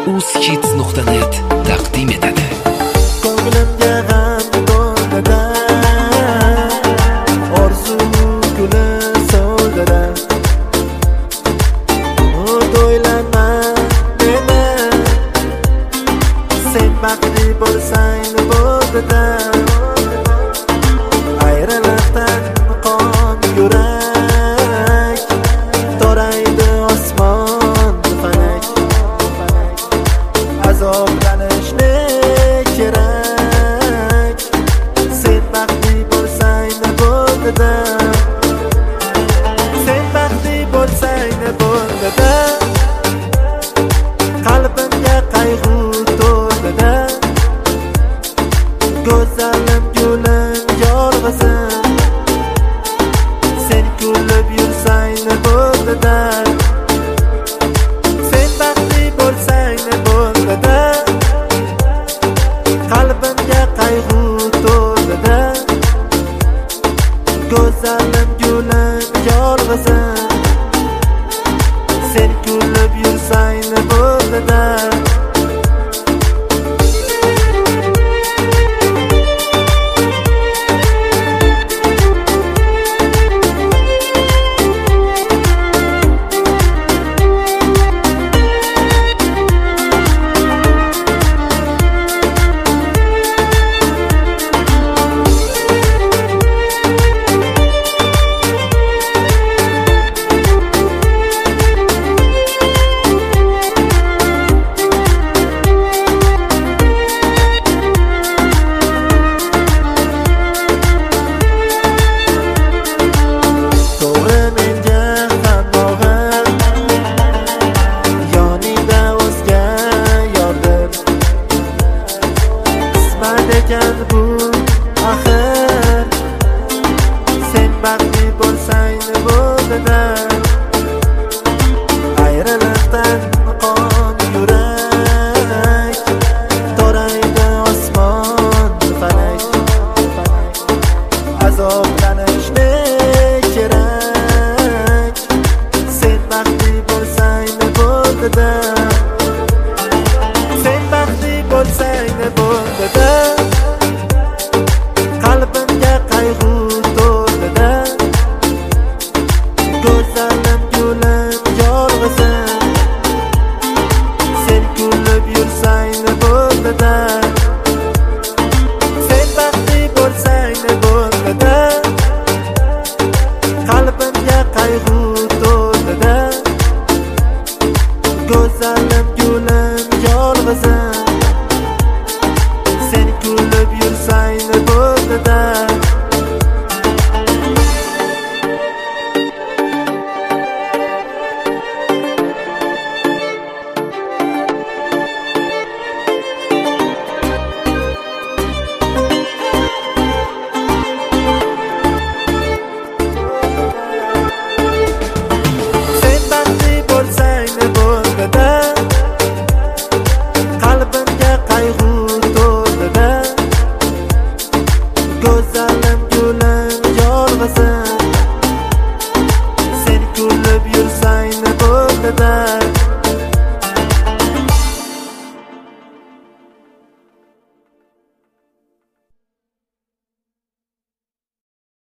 uzkids.net taqdim etadi. Ko'nglimga g'am to'ldi-da, orzu guli so'ldi-da. O'ylanma meni, sen baxtli bo'lsang bo'ldi-da. Ayriliqdan qon yurak, toraydi osmon falak. Azoblanishni kerak, sen baxtli bo'lsang bo'ldi-da. Sen baxtli bo'lsang bo'ldi-da. Qalbimga qayg'u to'ldi-da. Go'zalim gulim yolg'izim, sen kulib yursang bo'ldi-da. Sen baxtli bo'lsang bo'ldi-da. Qalbimga qayg'u to'ldi-da. Go'zalim gulim yolg'izim, sen kulib yursang bo'ldi-da. Bu axir sen baxtli bo'lsang bo'ldi-da. Ayriliqdan qon yurak, toraydi osmon falak. Azoblanishni kerak, sen baxtli bo'lsang bo'ldi-da. Sen baxtli bo'lsang bo'ldi-da. Qalbimga qayg'u to'ldi-da. Go'zalim gulim yolg'izim, sen kulib yursang bo'ldi-da. Sen baxtli bo'lsang bo'ldi-da. Qalbimga qayg'u to'ldi-da. Go'zalim gulim yolg'izim, sen kulib yursang bo'ldi-da.